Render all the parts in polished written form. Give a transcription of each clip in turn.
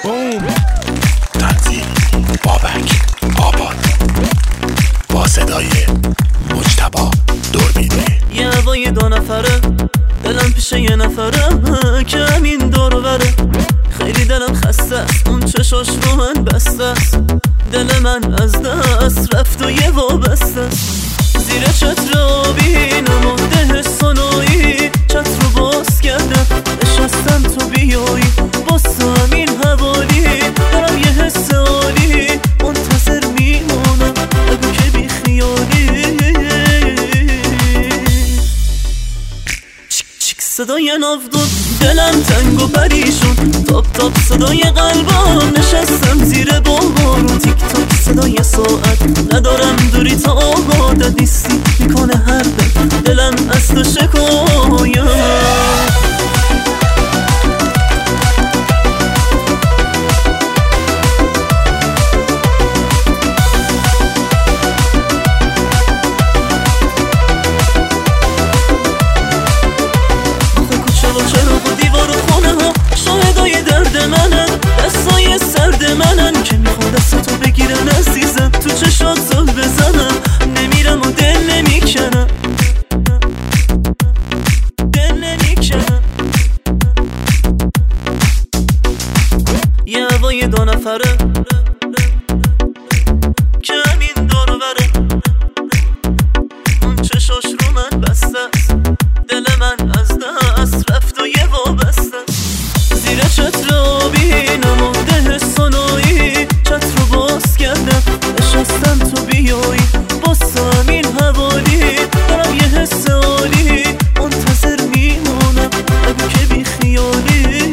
بوم. تنظیم بابک آباد با صدای مجتبی دوربینی. یه هوای دو نفره، دلم پیش یه نفره که همین دور بره. خیلی دلم خسته است، اون چشاش رو من بسته است. دل من از دست رفت و یه وابسته است. زیر چتر آبی نماده سنایی، چتر رو باز کردم نشستم تو بیایی. باز همین حوالی دارم یه حس عالی، منتظر میمونم بگو که بی خیالی. چیک چیک صدای ناودون، دلم تنگ و پریشون. تاپ تاپ صدای قلبم، نشستم زیر بارون. تیک تاک صدای ساعت، ندارم دوری تا عادت نیستی میکنه هر دلم از تو شکایم. دستای سرد منن که میخوان دست تو بگیرن عزیزم. تو چشات زل بزنم، نمیرم و دل نمیکنم، دل نمیکنم. یه هوای دو نفره که همین دور بره. اون چشاش رو من بسته است، دل من از دست رفت و یه وابسته. زیر چتر آبی نماده سنایی، چتر رو باز کردم نشستم تو بیایی. باز همین حوالی دارم یه حس عالی، منتظر میمونم بگو که بی خیالی.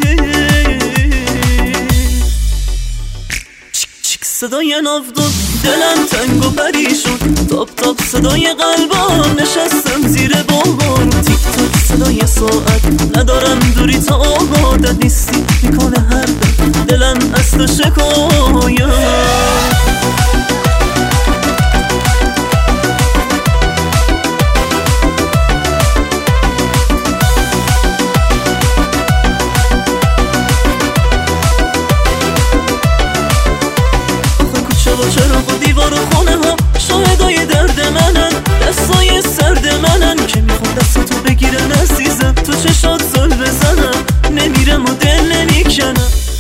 چیک چیک صدای ناودون، دلم تنگ و پریشون. تاپ تاپ صدای قلبم، نشستم زیر بارون. تیک تاک صدای ساعت، ندارم دوری تا عادت نیستی میکنه هر دلم از تو شکایم. چراغ و دیوار و خونه ها شاهدای درد منن. دستای سرد منن که میخوان دست تو بگیرن عزیزم. تو چشات زل بزنم، نمیرم و دل نمیکنم.